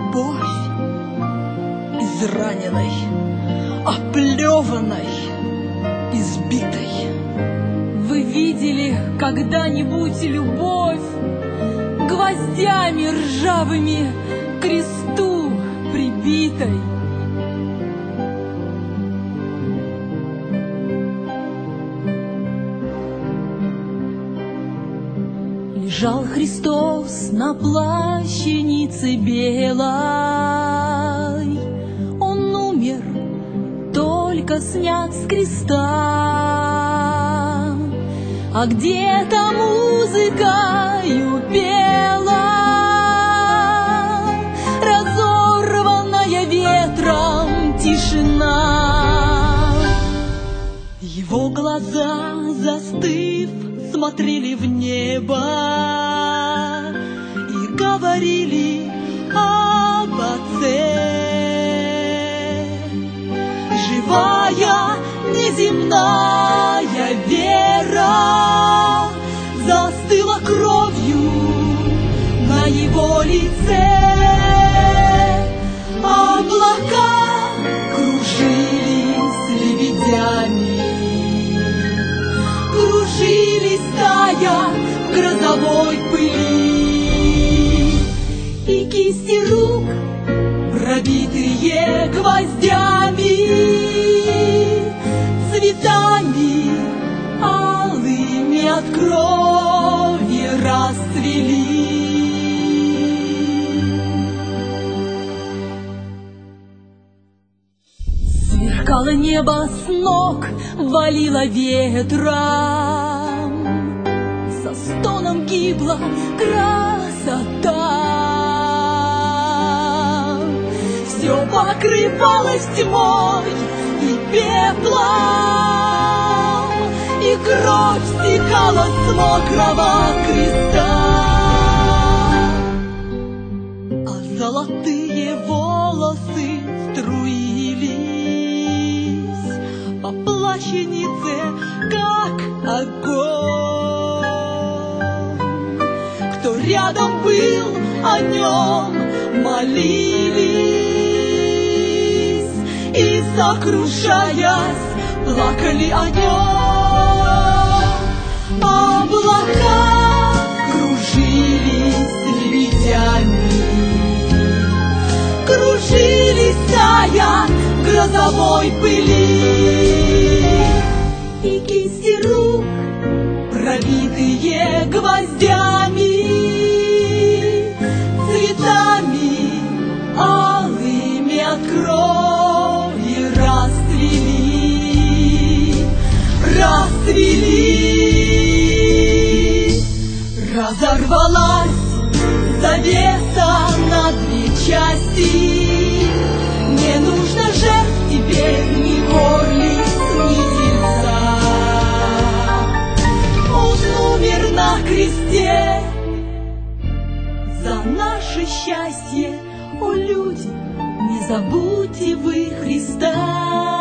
любовь израненной, оплеванной, избитой. Вы видели когда-нибудь любовь гвоздями ржавыми к кресту прибитой? Лежал Христос на плащанице белой, Он умер, только снят с креста. А где-то музыкою пела, разорванная ветром тишина. Его глаза, застыв, смотрели в небо и говорили об Отце. Живая, неземная вера застыла кровью на его лице. Облака кружились лебедями, кружились, тая в грозовой пыли, и кисти рук, пробитые гвоздями, цветами алыми от крови расцвели. Сверкало небо с ног, валило ветром, со стоном гибла красота. Все покрывалось тьмой и пеплом, и кровь стекала с мокрого креста. А золотые волосы струились по плащанице, как огонь. Кто рядом был, о нем молились и, сокрушаясь, плакали о нем. Облака кружились лебедями, кружились, тая в грозовой пыли, и кисти рук, пробитые гвоздями, цветами алыми от крови расцвели, расцвели. Разорвалась завеса на две части, не нужно жертв теперь ни горлиц, ни тельца. Он умер на кресте за наше счастье. О, люди, не забудьте вы Христа.